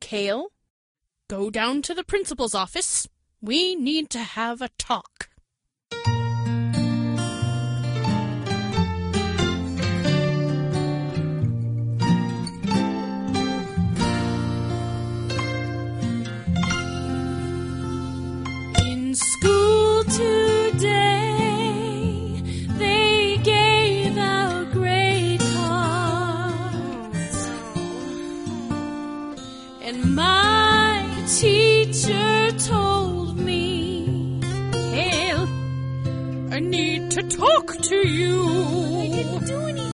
Kale, go down to the principal's office. We need to have a talk. In school today, they gave out grade cards, and my teacher told me, Kale, I need to talk to you.